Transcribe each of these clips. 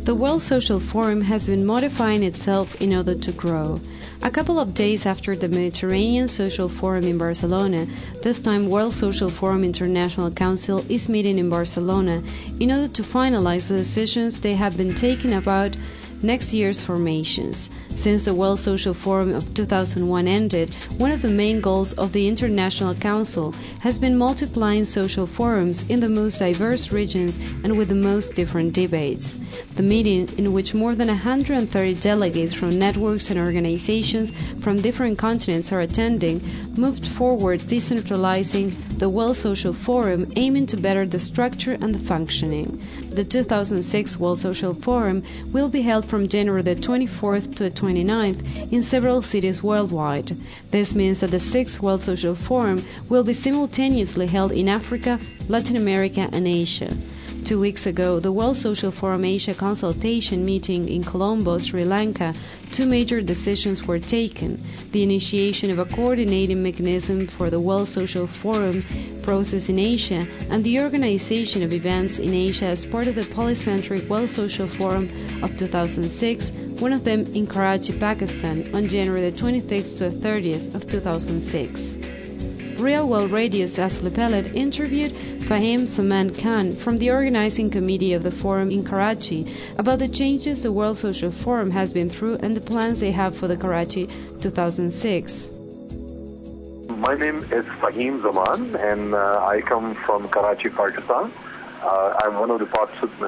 The World Social Forum has been modifying itself in order to grow. A couple of days after the Mediterranean Social Forum in Barcelona, this time World Social Forum International Council is meeting in Barcelona in order to finalize the decisions they have been taking about next year's formations. Since the World Social Forum of 2001 ended, one of the main goals of the International Council has been multiplying social forums in the most diverse regions and with the most different debates. The meeting, in which more than 130 delegates from networks and organizations from different continents are attending, moved forward decentralizing the World Social Forum, aiming to better the structure and the functioning. The 2006 World Social Forum will be held from January the 24th to the 29th in several cities worldwide. This means that the 6th World Social Forum will be simultaneously held in Africa, Latin America, and Asia. 2 weeks ago, the World Social Forum Asia consultation meeting in Colombo, Sri Lanka, two major decisions were taken: the initiation of a coordinating mechanism for the World Social Forum process in Asia and the organization of events in Asia as part of the polycentric World Social Forum of 2006, one of them in Karachi, Pakistan, on January the 26th to the 30th of 2006. Real World Radio's Asli Pellet interviewed Fahim Zaman Khan from the organizing committee of the forum in Karachi about the changes the World Social Forum has been through and the plans they have for the Karachi 2006. My name is Fahim Zaman, and I come from Karachi, Pakistan. I'm one of the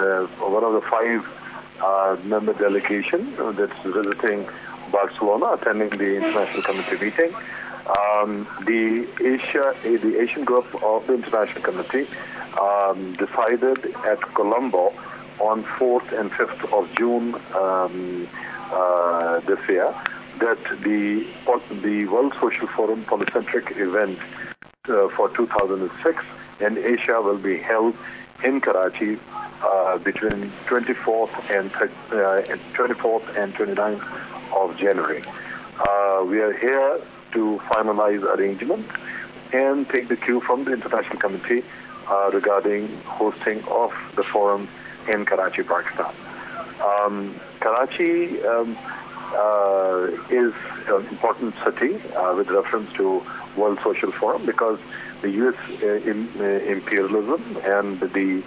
five member delegation that's visiting Barcelona, attending the International Committee meeting. The Asian group of the International Committee decided at Colombo on 4th and 5th of June this year that the World Social Forum polycentric event for 2006 in Asia will be held in Karachi between 24th and 29th of January. We are here to finalize arrangements and take the cue from the International Committee regarding hosting of the forum in Karachi, Pakistan. Karachi is an important city with reference to World Social Forum because the U.S. imperialism and the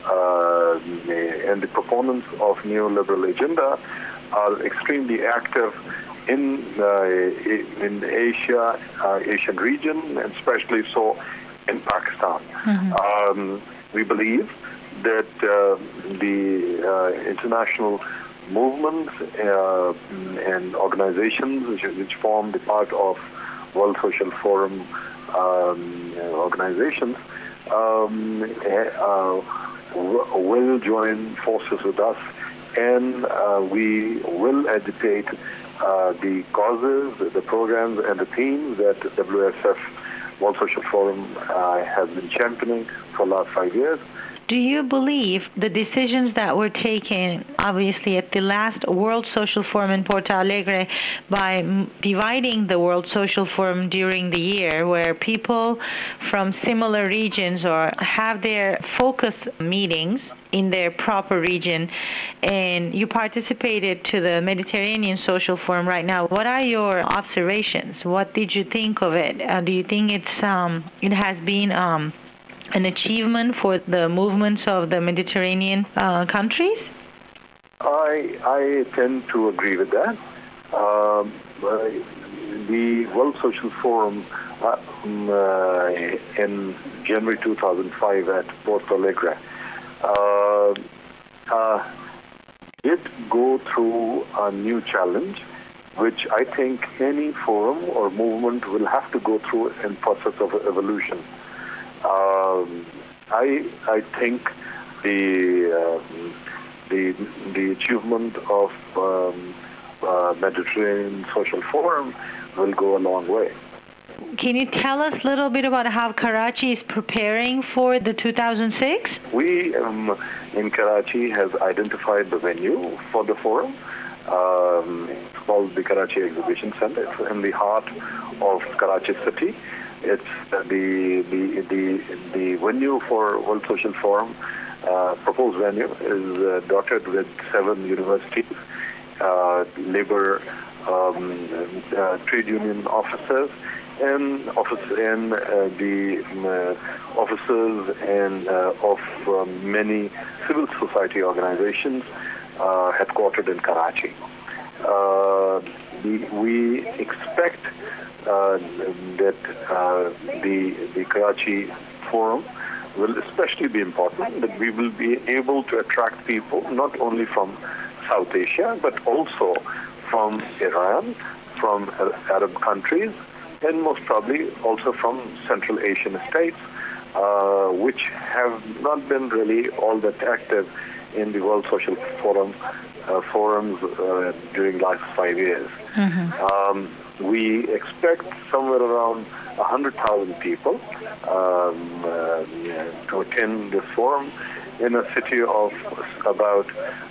proponents of neoliberal agenda are extremely active in Asia, Asian region, and especially so in Pakistan. Mm-hmm. We believe that the international movements and organizations which form the part of World Social Forum organizations will join forces with us, and we will agitate the causes, the programs, and the themes that WSF, World Social Forum, has been championing for the last 5 years. Do you believe the decisions that were taken, obviously, at the last World Social Forum in Porto Alegre by dividing the World Social Forum during the year, where people from similar regions or have their focus meetings in their proper region, and you participated to the Mediterranean Social Forum right now? What are your observations? What did you think of it? Do you think it has been an achievement for the movements of the Mediterranean countries? I tend to agree with that. The World Social Forum in January 2005 at Porto Alegre did go through a new challenge, which I think any forum or movement will have to go through in process of evolution. I think the achievement of Mediterranean Social Forum will go a long way. Can you tell us a little bit about how Karachi is preparing for the 2006? We in Karachi have identified the venue for the forum. It's called the Karachi Exhibition Center. It's in the heart of Karachi city. It's the venue for World Social Forum proposed venue is dotted with 7 universities, labor, trade union officers, and the officers and of many civil society organizations headquartered in Karachi. We expect that the Karachi Forum will especially be important, that we will be able to attract people not only from South Asia, but also from Iran, from Arab countries, and most probably also from Central Asian states, which have not been really all that active in the World Social Forums during the last 5 years. Mm-hmm. We expect somewhere around 100,000 people to attend this forum in a city of about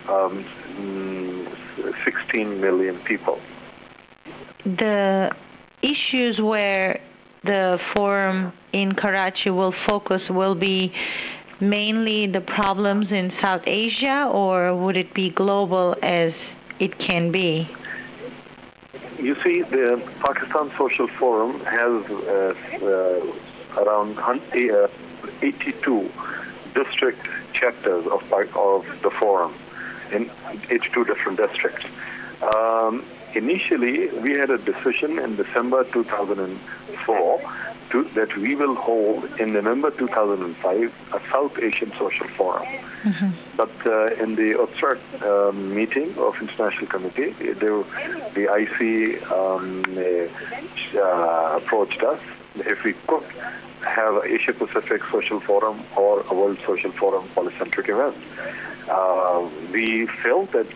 16 million people. The issues where the forum in Karachi will focus will be mainly the problems in South Asia, or would it be global as it can be? You see, the Pakistan Social Forum has around 82 district chapters of the forum in 82 different districts. Initially, we had a decision in December 2004 that we will hold in November 2005 a South Asian Social Forum. Mm-hmm. But in the Utsarat meeting of International Committee, the IC approached us if we could have an Asia Pacific Social Forum or a World Social Forum polycentric event. We felt that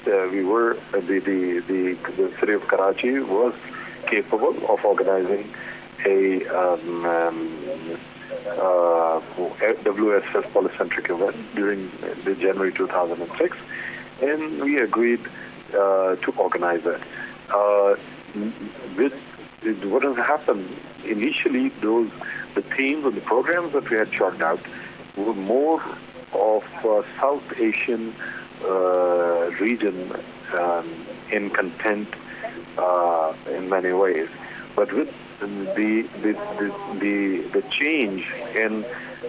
the city of Karachi was capable of organizing a WSF polycentric event during the January 2006, and we agreed to organize it. What has happened initially, the themes and the programs that we had chalked out were more of South Asian region in content in many ways, but with the change in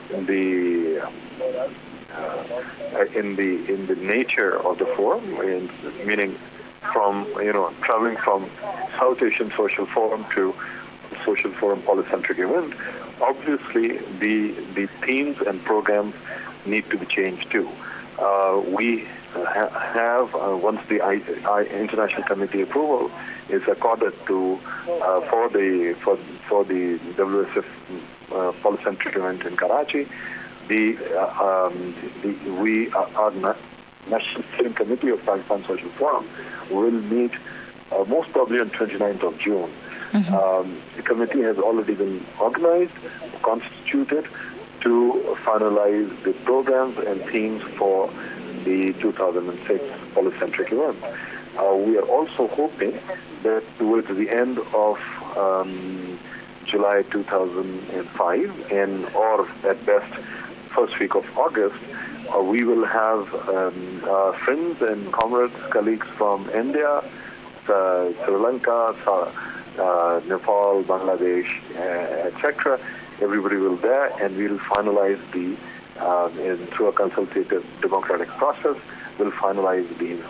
the nature of the forum, meaning from traveling from South Asian Social Forum to Social Forum polycentric event, obviously the themes and programs need to be changed too. We have once the International Committee approval is accorded to for the WSF polycentric event in Karachi, our National Steering Committee of Pakistan Social Forum will meet most probably on 29th of June. Mm-hmm. The committee has already been organized, constituted to finalize the programs and themes for the 2006 polycentric event. We are also hoping that towards the end of July 2005 or at best first week of August, we will have friends and comrades, colleagues from India, Sri Lanka, Nepal, Bangladesh, etc. Everybody will be there, and we will finalize through a consultative democratic process, we'll finalize these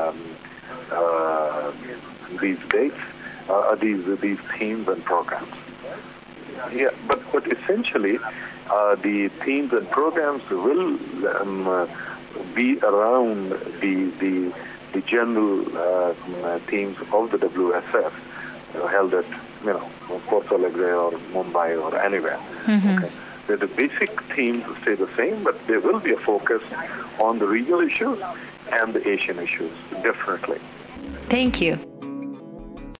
dates, these themes and programs. Yeah, but essentially, the themes and programs will be around the general themes of the WSF, held at Porto Alegre or Mumbai or anywhere. Mm-hmm. Okay. The basic themes stay the same, but there will be a focus on the regional issues and the Asian issues, definitely. Thank you.